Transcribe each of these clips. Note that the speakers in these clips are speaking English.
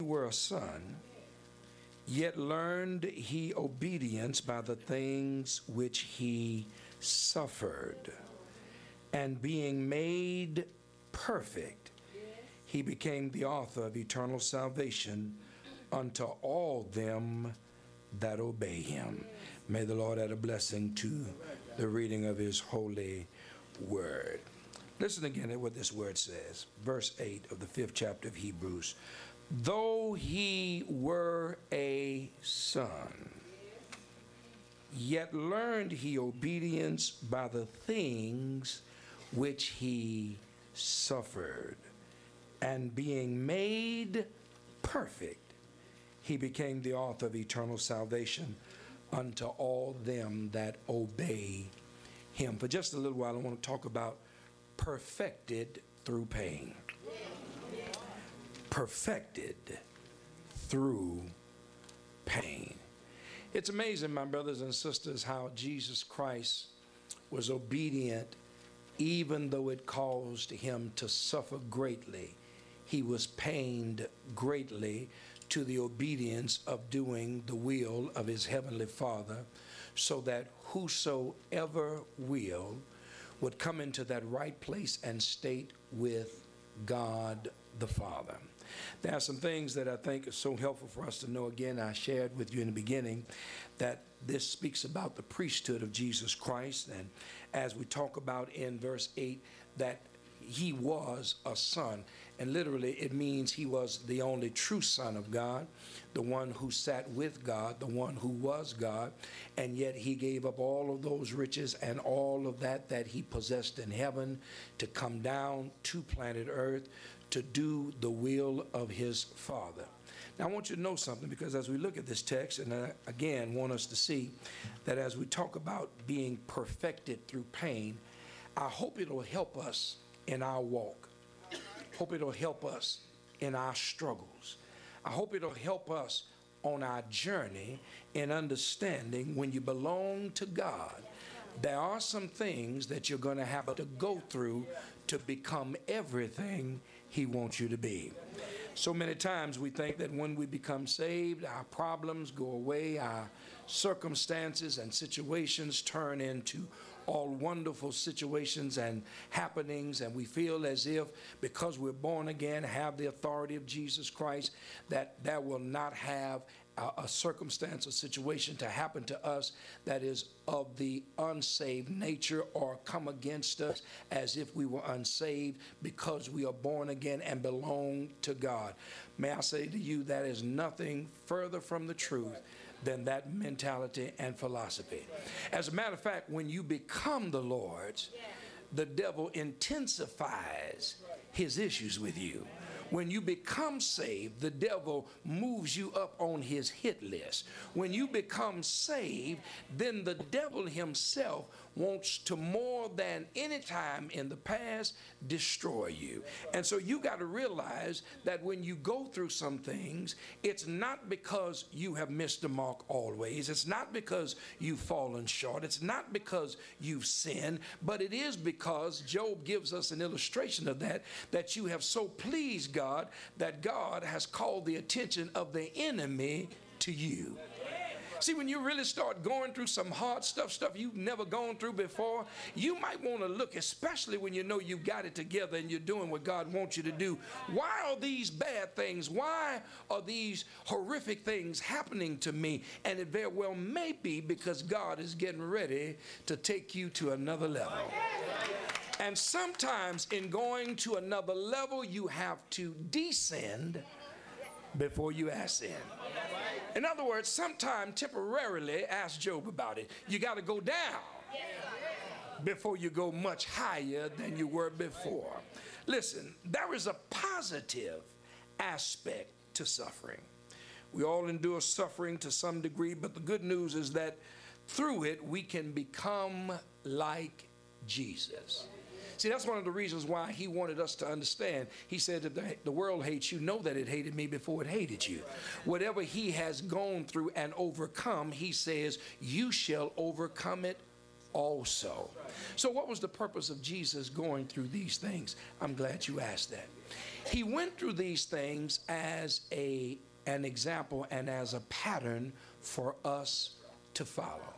were a son, yet learned he obedience by the things which he suffered. And being made perfect, he became the author of eternal salvation unto all them that obey him. May the Lord add a blessing to the reading of his holy word. Listen again at what this word says. Verse 8 of the 5th chapter of Hebrews. Though he were a son, yet learned he obedience by the things which he suffered. And being made perfect, he became the author of eternal salvation unto all them that obey him. For just a little while, I want to talk about perfected through pain. Perfected through pain. It's amazing, my brothers and sisters, how Jesus Christ was obedient even though it caused him to suffer greatly. He was pained greatly to the obedience of doing the will of his heavenly Father, so that whosoever will would come into that right place and state with God the Father. There are some things that I think are so helpful for us to know. Again, I shared with you in the beginning that this speaks about the priesthood of Jesus Christ. And as we talk about in verse 8, that he was a son, and literally it means he was the only true Son of God, the one who sat with God, the one who was God, and yet he gave up all of those riches and all of that he possessed in heaven to come down to planet Earth to do the will of his Father. Now I want you to know something, because as we look at this text, and I again want us to see that as we talk about being perfected through pain, I hope it'll help us in our walk. Hope it'll help us in our struggles. I hope it'll help us on our journey in understanding when you belong to God, there are some things that you're going to have to go through to become everything he wants you to be. So many times we think that when we become saved, our problems go away, our circumstances and situations turn into all wonderful situations and happenings, and we feel as if because we're born again, have the authority of Jesus Christ, that that will not have a circumstance or situation to happen to us that is of the unsaved nature or come against us as if we were unsaved, because we are born again and belong to God. May I say to you, that is nothing further from the truth than that mentality and philosophy. As a matter of fact, when you become the Lord's, the devil intensifies his issues with you. When you become saved, the devil moves you up on his hit list. When you become saved, then the devil himself wants to, more than any time in the past, destroy you. And so you got to realize that when you go through some things, it's not because you have missed the mark always. It's not because you've fallen short. It's not because you've sinned, but it is because Job gives us an illustration of that you have so pleased God that God has called the attention of the enemy to you. See, when you really start going through some hard stuff you've never gone through before, you might want to look, especially when you know you've got it together and you're doing what God wants you to do. Why are these bad things? Why are these horrific things happening to me? And it very well may be because God is getting ready to take you to another level. And sometimes in going to another level, you have to descend before you ascend. In other words, sometime temporarily, ask Job about it, you got to go down before you go much higher than you were before. Listen, there is a positive aspect to suffering. We all endure suffering to some degree, but the good news is that through it, we can become like Jesus. See, that's one of the reasons why he wanted us to understand. He said, if the world hates you, know that it hated me before it hated you. Whatever he has gone through and overcome, he says, you shall overcome it also. So what was the purpose of Jesus going through these things? I'm glad you asked that. He went through these things as an example and as a pattern for us to follow.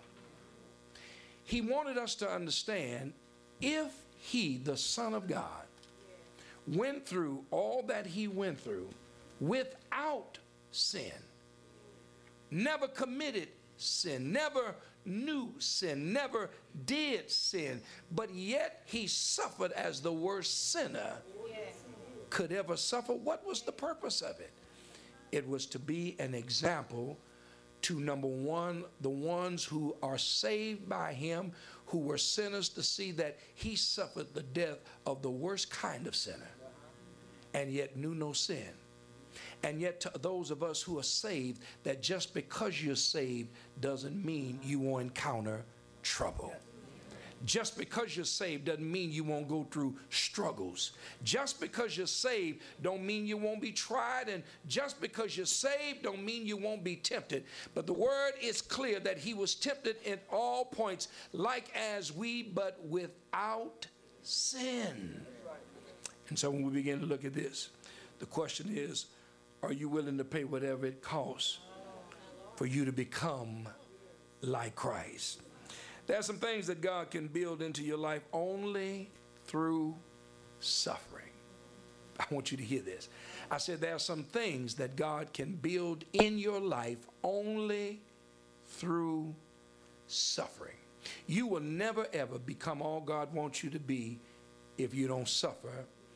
He wanted us to understand, if he, the Son of God, went through all that he went through without sin, never committed sin, never knew sin, never did sin, but yet he suffered as the worst sinner could ever suffer. What was the purpose of it? It was to be an example to, number one, the ones who are saved by him, who were sinners, to see that he suffered the death of the worst kind of sinner and yet knew no sin. And yet to those of us who are saved, that just because you're saved doesn't mean you won't encounter trouble. Just because you're saved doesn't mean you won't go through struggles. Just because you're saved don't mean you won't be tried, and just because you're saved don't mean you won't be tempted. But the word is clear that he was tempted in all points, like as we, but without sin. And so when we begin to look at this, the question is, are you willing to pay whatever it costs for you to become like Christ? There are some things that God can build into your life only through suffering. I want you to hear this. I said there are some things that God can build in your life only through suffering. You will never ever become all God wants you to be if you don't suffer,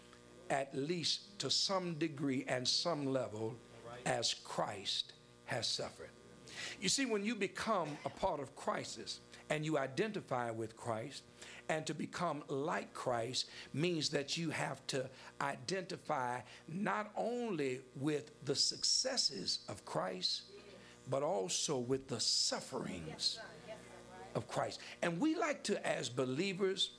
at least to some degree and some level, as Christ has suffered. You see, when you become a part of Christ's and you identify with Christ, and to become like Christ means that you have to identify not only with the successes of Christ, but also with the sufferings of Christ. And we like to, as believers,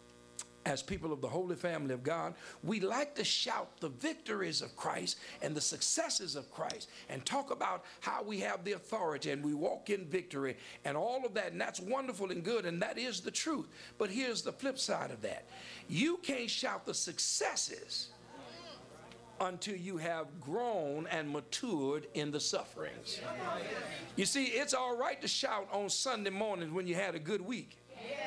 as people of the Holy Family of God, we like to shout the victories of Christ and the successes of Christ and talk about how we have the authority and we walk in victory and all of that. And that's wonderful and good, and that is the truth. But here's the flip side of that. You can't shout the successes until you have grown and matured in the sufferings. You see, it's all right to shout on Sunday mornings when you had a good week.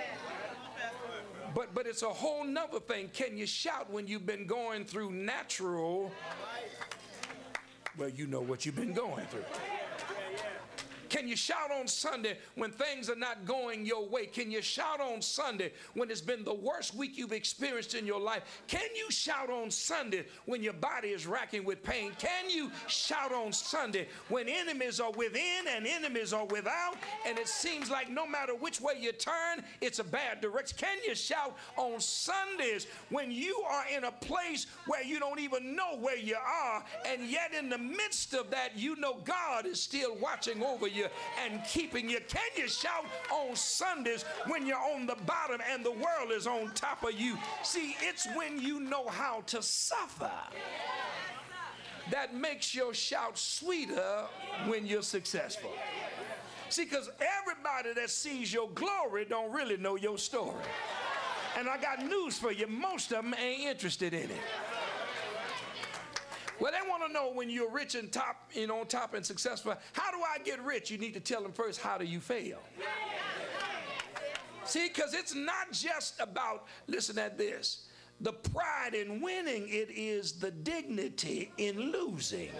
But it's a whole nother thing. Can you shout when you've been going through natural? Well, you know what you've been going through. Can you shout on Sunday when things are not going your way? Can you shout on Sunday when it's been the worst week you've experienced in your life? Can you shout on Sunday when your body is racking with pain? Can you shout on Sunday when enemies are within and enemies are without, and it seems like no matter which way you turn, it's a bad direction? Can you shout on Sundays when you are in a place where you don't even know where you are, and yet in the midst of that, you know God is still watching over you and keeping you? Can you shout on Sundays when you're on the bottom and the world is on top of you? See, it's when you know how to suffer that makes your shout sweeter when you're successful. See, because everybody that sees your glory don't really know your story. And I got news for you, most of them ain't interested in it. Well, they want to know when you're rich and top, on top and successful. How do I get rich? You need to tell them first, how do you fail? See, because it's not just about, listen at this, the pride in winning. It is the dignity in losing.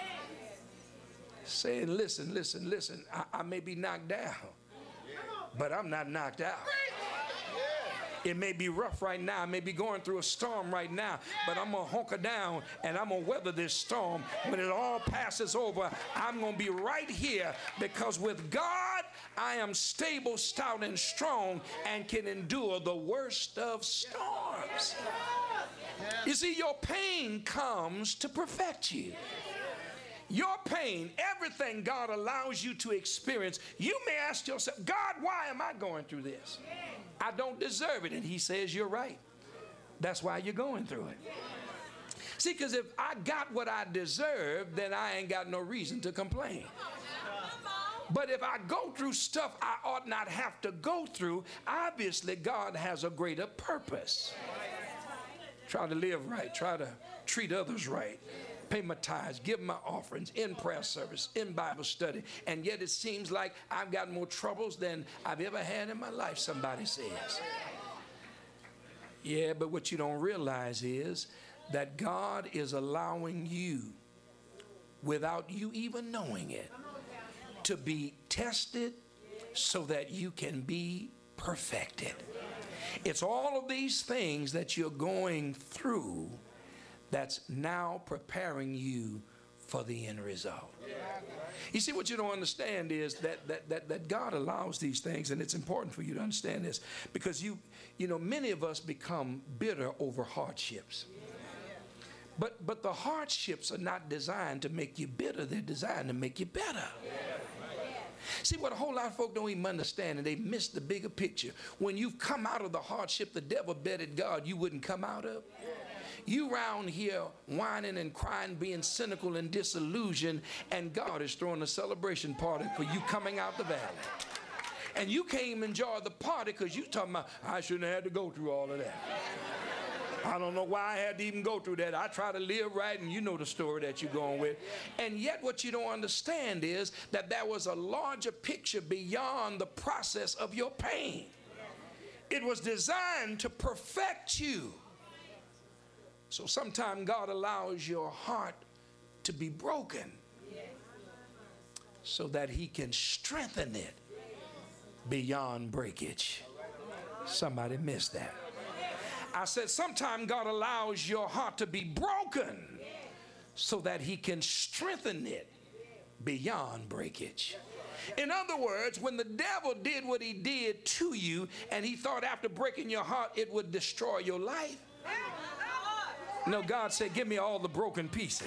Saying, listen, I may be knocked down, but I'm not knocked out. It may be rough right now. I may be going through a storm right now, but I'm going to hunker down and I'm going to weather this storm. When it all passes over, I'm going to be right here, because with God, I am stable, stout, and strong and can endure the worst of storms. You see, your pain comes to perfect you. Your pain, everything God allows you to experience, you may ask yourself, God, why am I going through this? I don't deserve it. And he says, you're right. That's why you're going through it. See, because if I got what I deserve, then I ain't got no reason to complain. But if I go through stuff I ought not have to go through, obviously God has a greater purpose. Try to live right. Try to treat others right. Pay my tithes, give my offerings in prayer service, in Bible study. And yet it seems like I've got more troubles than I've ever had in my life, somebody says. Yeah, but what you don't realize is that God is allowing you, without you even knowing it, to be tested so that you can be perfected. It's all of these things that you're going through that's now preparing you for the end result. You see, what you don't understand is that God allows these things, and it's important for you to understand this, because you know, many of us become bitter over hardships. But the hardships are not designed to make you bitter. They're designed to make you better. See, what a whole lot of folk don't even understand, and they miss the bigger picture. When you've come out of the hardship the devil betted God you wouldn't come out of, you round here whining and crying, being cynical and disillusioned, and God is throwing a celebration party for you coming out the valley. And you can't even enjoy the party because you talking about, I shouldn't have had to go through all of that. I don't know why I had to even go through that. I try to live right, and you know the story that you're going with. And yet what you don't understand is that there was a larger picture beyond the process of your pain. It was designed to perfect you. So sometimes God allows your heart to be broken so that he can strengthen it beyond breakage. Somebody missed that. I said sometimes God allows your heart to be broken so that he can strengthen it beyond breakage. In other words, when the devil did what he did to you and he thought after breaking your heart it would destroy your life, no, God said, give me all the broken pieces.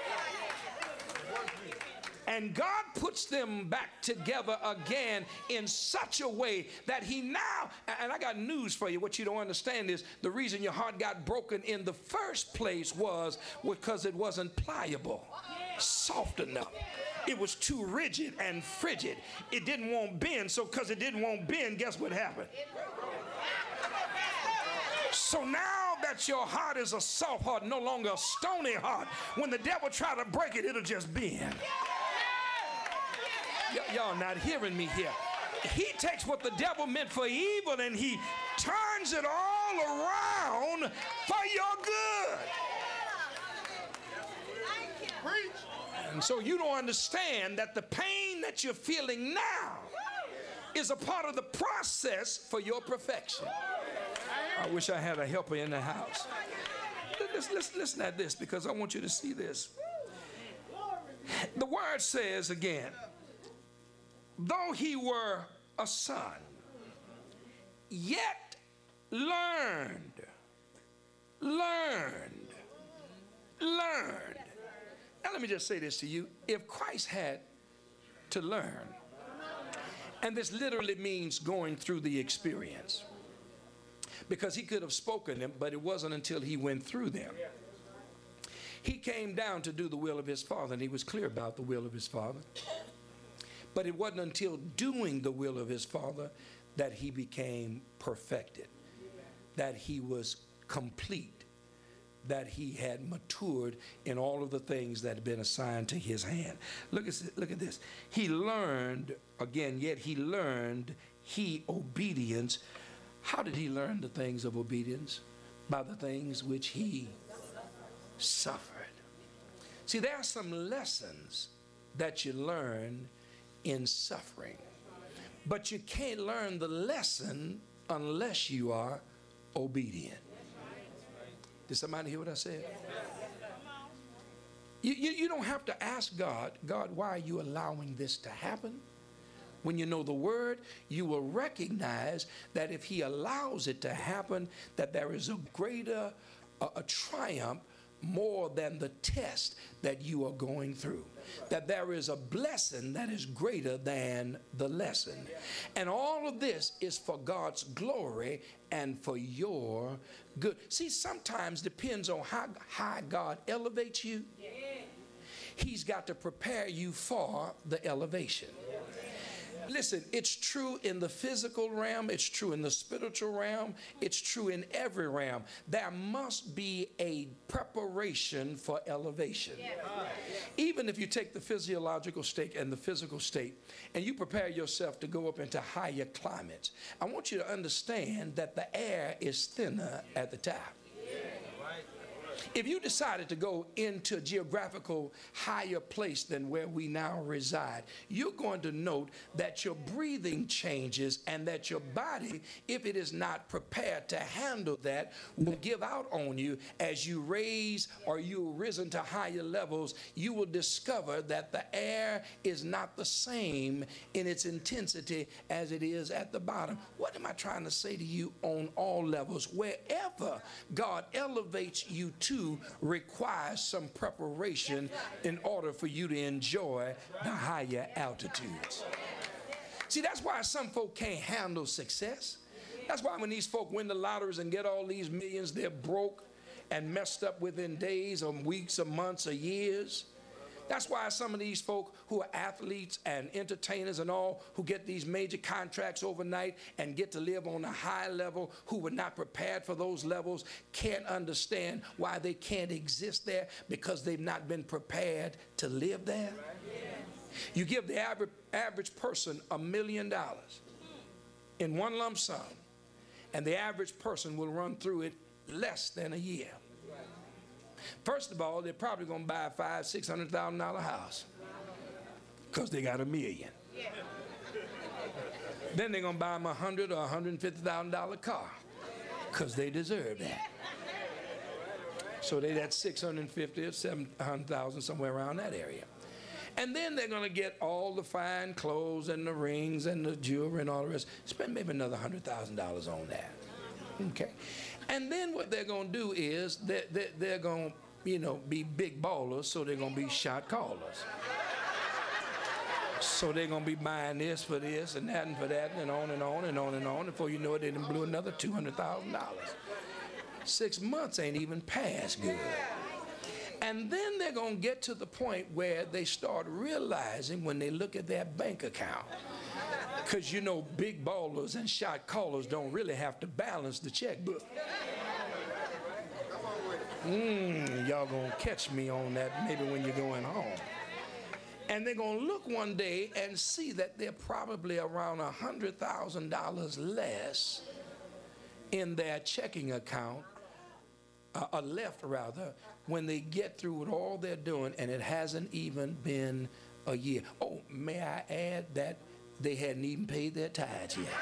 And God puts them back together again in such a way that he now, and I got news for you, what you don't understand is the reason your heart got broken in the first place was because it wasn't pliable, soft enough. It was too rigid and frigid. It didn't want bend, so because it didn't want bend, guess what happened? So now that your heart is a soft heart, no longer a stony heart, when the devil try to break it, it'll just bend. Y'all not hearing me here. He takes what the devil meant for evil and he turns it all around for your good. And so you don't understand that the pain that you're feeling now is a part of the process for your perfection. I wish I had a helper in the house. Listen at this, because I want you to see this. The word says again, though he were a son, yet learned. Now let me just say this to you. If Christ had to learn, and this literally means going through the experience, because he could have spoken them, but it wasn't until he went through them. He came down to do the will of his Father, and he was clear about the will of his Father. But it wasn't until doing the will of his Father that he became perfected, that he was complete, that he had matured in all of the things that had been assigned to his hand. Look at this. He learned, again, yet he learned obedience. How did he learn the things of obedience? By the things which he suffered. See, there are some lessons that you learn in suffering, but you can't learn the lesson unless you are obedient. Did somebody hear what I said? You don't have to ask God, why are you allowing this to happen? When you know the word, you will recognize that if he allows it to happen, that there is a greater a triumph more than the test that you are going through. That there is a blessing that is greater than the lesson. And all of this is for God's glory and for your good. See, sometimes depends on how high God elevates you. He's got to prepare you for the elevation. Listen, it's true in the physical realm, it's true in the spiritual realm, it's true in every realm. There must be a preparation for elevation. Even if you take the physiological state and the physical state and you prepare yourself to go up into higher climates, I want you to understand that the air is thinner at the top. If you decided to go into a geographical higher place than where we now reside, you're going to note that your breathing changes and that your body, if it is not prepared to handle that, will give out on you. As you raise or you risen to higher levels, you will discover that the air is not the same in its intensity as it is at the bottom. What am I trying to say to you on all levels? Wherever God elevates you to requires some preparation in order for you to enjoy the higher altitudes. See, that's why some folk can't handle success. That's why when these folk win the lotteries and get all these millions, they're broke and messed up within days or weeks or months or years. That's why some of these folk who are athletes and entertainers and all, who get these major contracts overnight and get to live on a high level, who were not prepared for those levels, can't understand why they can't exist there, because they've not been prepared to live there. You give the average person $1 million in one lump sum, and the average person will run through it less than a year. First of all, they're probably going to buy a $500,000–$600,000 house because they got $1 million. Then they're going to buy them a $100,000 or $150,000 car because they deserve that. So they got $650,000 or $700,000, somewhere around that area. And then they're going to get all the fine clothes and the rings and the jewelry and all the rest. Spend maybe another $100,000 on that. Okay. And then what they're going to do is they're going to, be big ballers, so they're going to be shot callers. So they're going to be buying this for this and that and for that and on and on and on and on. Before you know it, they done blew another $200,000. 6 months ain't even passed good. And then they're going to get to the point where they start realizing when they look at their bank account, because big ballers and shot callers don't really have to balance the checkbook. Y'all gonna catch me on that maybe when you're going home. And they're gonna look one day and see that they're probably around $100,000 less in their checking account, or left rather, when they get through with all they're doing, and it hasn't even been a year. Oh, may I add that they hadn't even paid their tithes yet.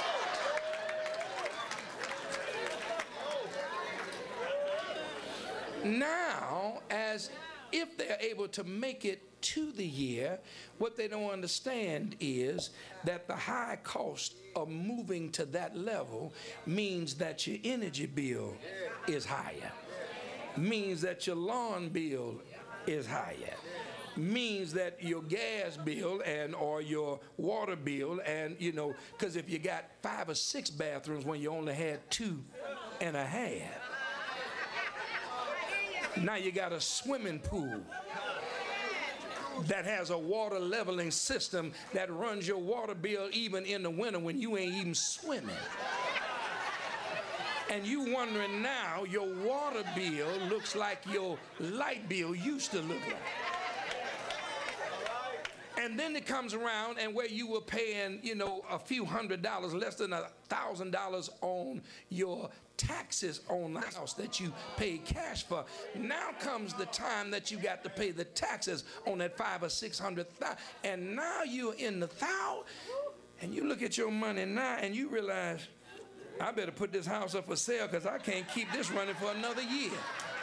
Now, as if they're able to make it to the year, what they don't understand is that the high cost of moving to that level means that your energy bill is higher, means that your lawn bill is higher, means that your gas bill or your water bill, and because if you got 5 or 6 bathrooms when you only had 2.5, now you got a swimming pool that has a water leveling system that runs your water bill even in the winter when you ain't even swimming. And you wondering now your water bill looks like your light bill used to look like. And then it comes around, and where you were paying, a few $100, less than $1,000 on your taxes on the house that you paid cash for. Now comes the time that you got to pay the taxes on that $500,000 or $600,000, and now you're in the $1,000, and you look at your money now, and you realize, I better put this house up for sale because I can't keep this running for another year.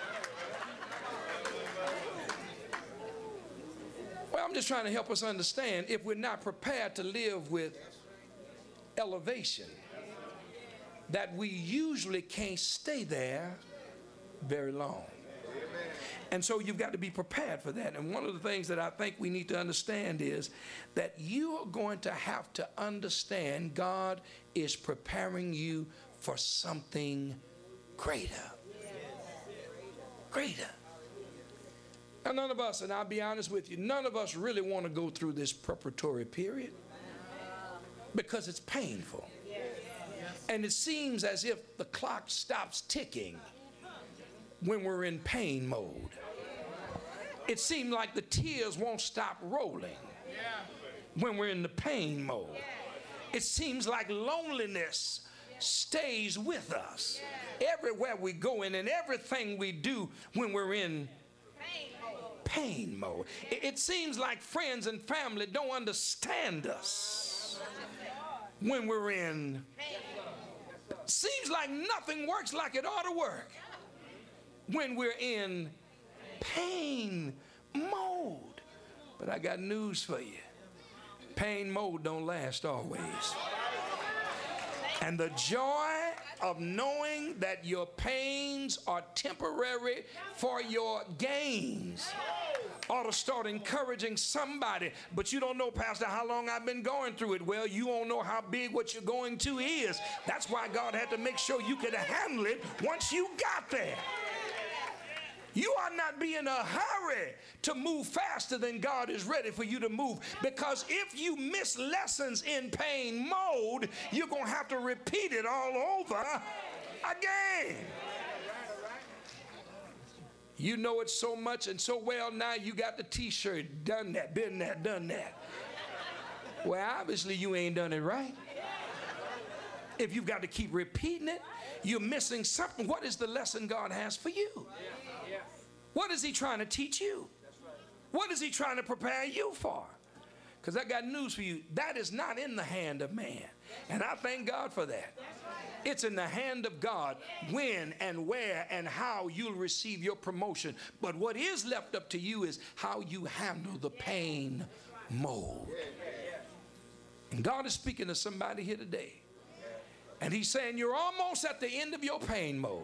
Well, I'm just trying to help us understand, if we're not prepared to live with elevation, that we usually can't stay there very long. And so you've got to be prepared for that. And one of the things that I think we need to understand is that you are going to have to understand God is preparing you for something greater. Greater. Now, none of us, and I'll be honest with you, none of us really want to go through this preparatory period. because it's painful. And it seems as if the clock stops ticking when we're in pain mode. It seems like the tears won't stop rolling when we're in the pain mode. It seems like loneliness stays with us everywhere we go in and everything we do when we're in pain mode. It seems like friends and family don't understand us when we're in. Seems like nothing works like it ought to work when we're in pain mode. But I got news for you. Pain mode don't last always. And the joy of knowing that your pains are temporary for your gains ought to start encouraging somebody. But you don't know, Pastor, how long I've been going through it. Well, you don't know how big what you're going to is. That's why God had to make sure you could handle it once you got there. You ought not be in a hurry to move faster than God is ready for you to move. Because if you miss lessons in pain mode, you're going to have to repeat it all over again. You know it so much and so well now you got the t-shirt, done that, been that, done that. Well, obviously you ain't done it right. If you've got to keep repeating it, you're missing something. What is the lesson God has for you? What is he trying to teach you? What is he trying to prepare you for? Because I got news for you. That is not in the hand of man. And I thank God for that. It's in the hand of God when and where and how you'll receive your promotion. But what is left up to you is how you handle the pain mode. And God is speaking to somebody here today. And he's saying you're almost at the end of your pain mode.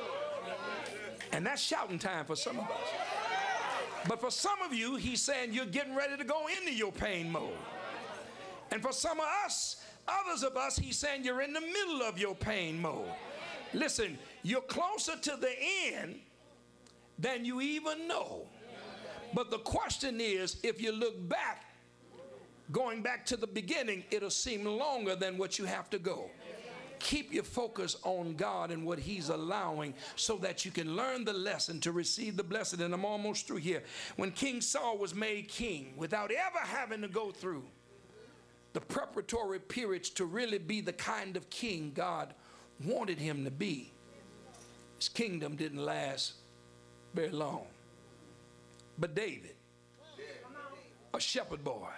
And that's shouting time for some of us. But for some of you, he's saying you're getting ready to go into your pain mode. And for some of us, others of us, he's saying you're in the middle of your pain mode. Listen, you're closer to the end than you even know. But the question is, if you look back, going back to the beginning, it'll seem longer than what you have to go. Keep your focus on God and what he's allowing so that you can learn the lesson to receive the blessing. And I'm almost through here. When King Saul was made king without ever having to go through the preparatory periods to really be the kind of king God wanted him to be, his kingdom didn't last very long. But David, a shepherd boy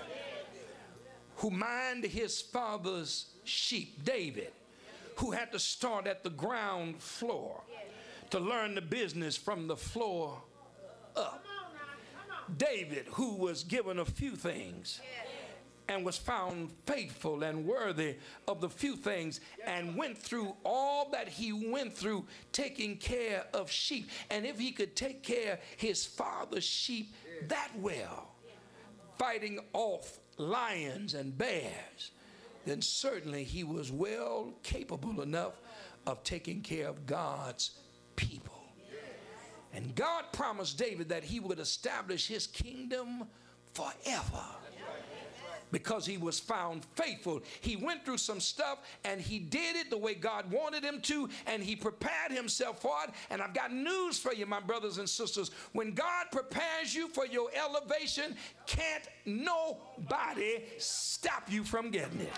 who minded his father's sheep, David, who had to start at the ground floor to learn the business from the floor up. David, who was given a few things and was found faithful and worthy of the few things and went through all that he went through taking care of sheep. And if he could take care of his father's sheep that well, fighting off lions and bears, then certainly he was well capable enough of taking care of God's people. And God promised David that he would establish his kingdom forever because he was found faithful. He went through some stuff and he did it the way God wanted him to, and he prepared himself for it. And I've got news for you, my brothers and sisters. When God prepares you for your elevation, can't nobody stop you from getting it.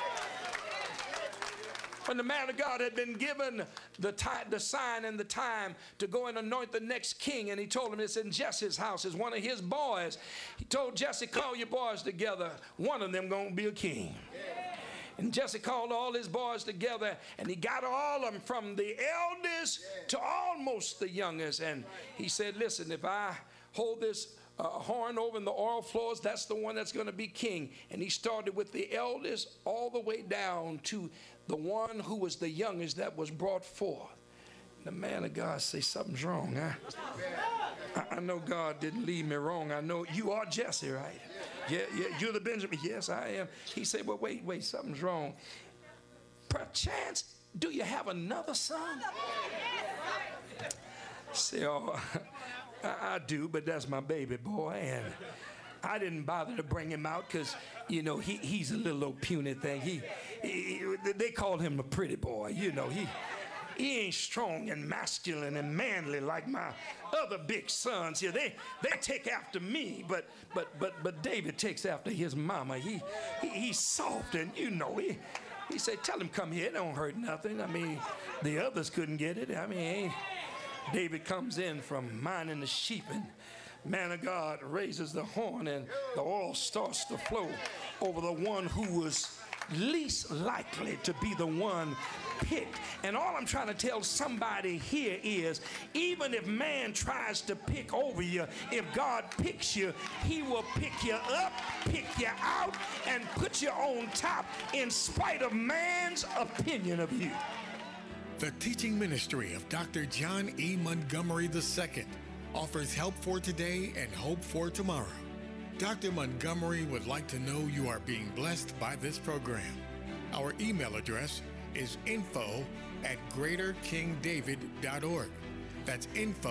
When the man of God had been given the sign and the time to go and anoint the next king, and he told him it's in Jesse's house, it's one of his boys. He told Jesse, call your boys together. One of them gonna be a king. And Jesse called all his boys together, and he got all of them from the eldest to almost the youngest. And he said, listen, if I hold this horn over in the oil floors, that's the one that's going to be king. And he started with the eldest all the way down to the one who was the youngest that was brought forth. The man of God say, something's wrong, huh? I know God didn't leave me wrong. I know you are Jesse, right? Yeah, you're the Benjamin. Yes, I am. He said, well, wait, something's wrong. Perchance, do you have another son? Say, oh, I do, but that's my baby boy, and I didn't bother to bring him out because, you know, he's a little old puny thing. They called him a pretty boy, you know. He ain't strong and masculine and manly like my other big sons here. They take after me, but David takes after his mama. He's soft, and you know, he said, tell him come here, it don't hurt nothing. I mean, the others couldn't get it. I mean, David comes in from minding the sheep, and man of God raises the horn, and the oil starts to flow over the one who was least likely to be the one picked. And all I'm trying to tell somebody here is, even if man tries to pick over you, if God picks you, he will pick you up, pick you out, and put you on top in spite of man's opinion of you. The teaching ministry of Dr. John E. Montgomery II offers help for today and hope for tomorrow. Dr. Montgomery would like to know you are being blessed by this program. Our email address is info@greaterkingdavid.org. That's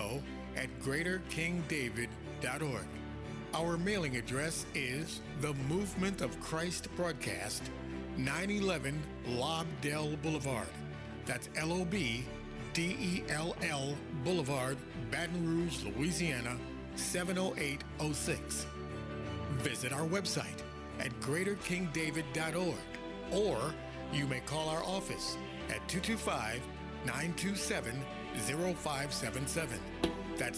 info@greaterkingdavid.org. Our mailing address is The Movement of Christ Broadcast, 911 Lobdell Boulevard. That's LOBDELL Boulevard, Baton Rouge, Louisiana, 70806. Visit our website at greaterkingdavid.org, or you may call our office at 225-927-0577. That's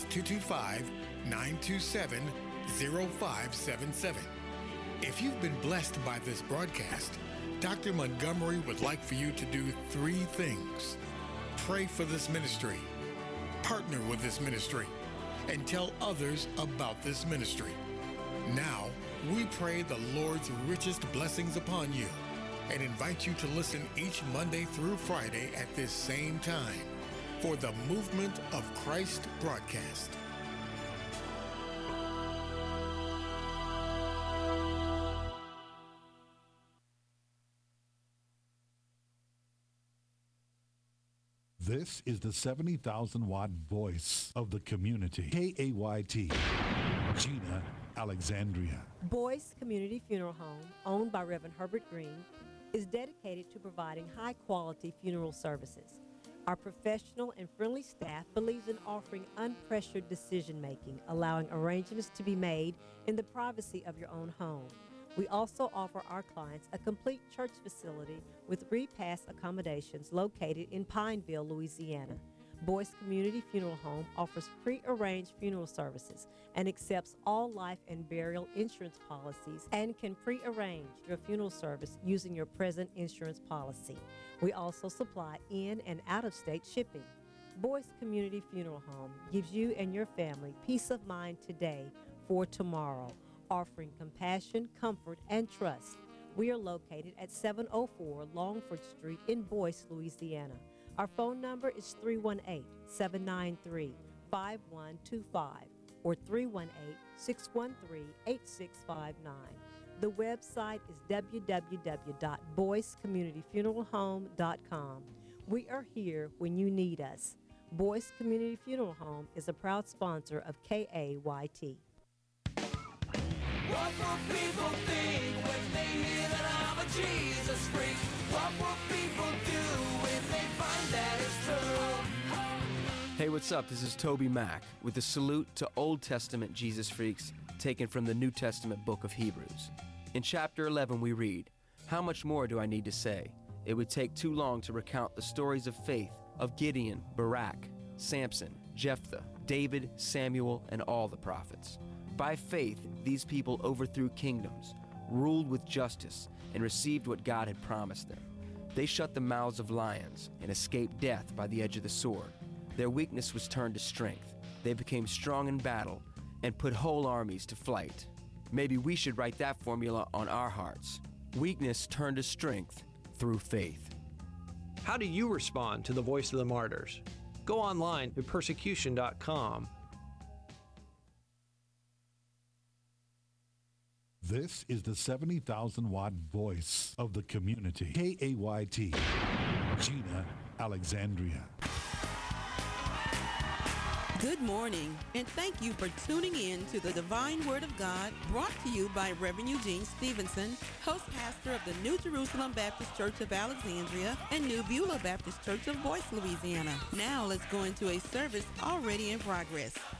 225-927-0577. If you've been blessed by this broadcast, Dr. Montgomery would like for you to do 3 things. Pray for this ministry, partner with this ministry, and tell others about this ministry. Now, we pray the Lord's richest blessings upon you and invite you to listen each Monday through Friday at this same time for the Movement of Christ broadcast. This is the 70,000-watt voice of the community. KAYT, Gina Alexandria. Boyce Community Funeral Home, owned by Reverend Herbert Green, is dedicated to providing high-quality funeral services. Our professional and friendly staff believes in offering unpressured decision-making, allowing arrangements to be made in the privacy of your own home. We also offer our clients a complete church facility with repass accommodations located in Pineville, Louisiana. Boyce Community Funeral Home offers pre-arranged funeral services and accepts all life and burial insurance policies and can pre-arrange your funeral service using your present insurance policy. We also supply in and out-of-state shipping. Boyce Community Funeral Home gives you and your family peace of mind today for tomorrow, offering compassion, comfort, and trust. We are located at 704 Longford Street in Boyce, Louisiana. Our phone number is 318-793-5125 or 318-613-8659. The website is www.boycecommunityfuneralhome.com. We are here when you need us. Boyce Community Funeral Home is a proud sponsor of KAYT. What will people think when they hear that I'm a Jesus freak? What will people do when they find that it's true? Hey, what's up? This is Toby Mack with a salute to Old Testament Jesus freaks taken from the New Testament book of Hebrews. In chapter 11 we read, "How much more do I need to say? It would take too long to recount the stories of faith of Gideon, Barak, Samson, Jephthah, David, Samuel, and all the prophets. By faith, these people overthrew kingdoms, ruled with justice, and received what God had promised them. They shut the mouths of lions and escaped death by the edge of the sword. Their weakness was turned to strength. They became strong in battle and put whole armies to flight." Maybe we should write that formula on our hearts. Weakness turned to strength through faith. How do you respond to the voice of the martyrs? Go online to persecution.com. This is the 70,000-watt voice of the community. KAYT, Gina Alexandria. Good morning, and thank you for tuning in to the Divine Word of God, brought to you by Reverend Eugene Stevenson, host pastor of the New Jerusalem Baptist Church of Alexandria and New Beulah Baptist Church of Boyce, Louisiana. Now let's go into a service already in progress.